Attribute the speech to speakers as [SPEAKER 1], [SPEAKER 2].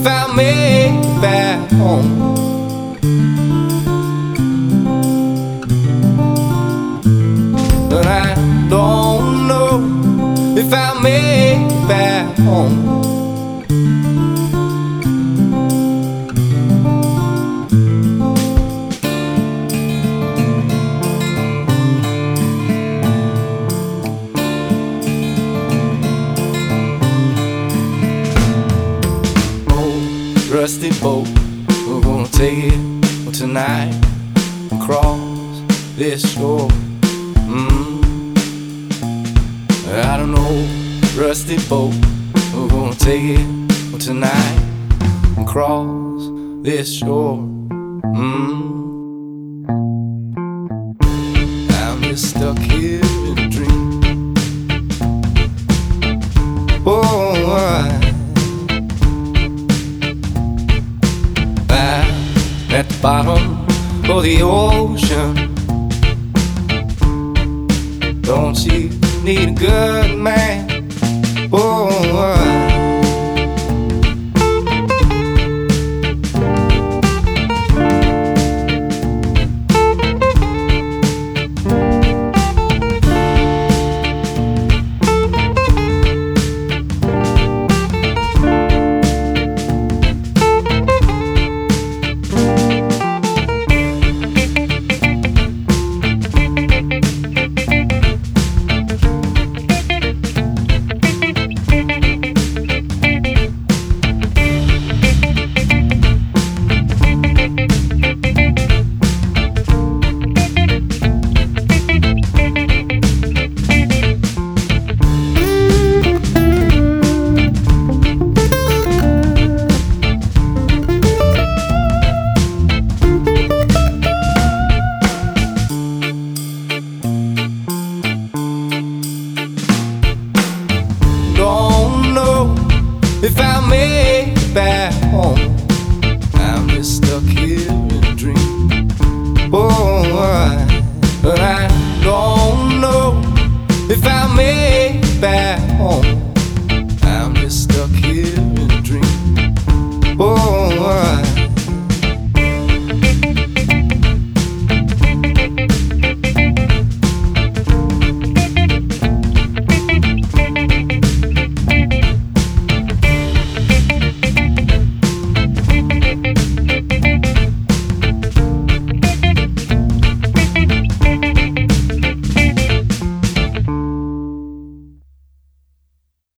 [SPEAKER 1] if I made it back home. But I don't know if I made it back home. Rusty boat, we're gonna take it tonight and cross this shore. I don't know, rusty boat, we're gonna take it tonight and cross this shore. I'm just stuck here in a dream. At the bottom of the ocean, don't you need a good man? If I made it back home, I'm just stuck here in a dream. But I don't know if I made it back home. I'm just stuck here in a dream.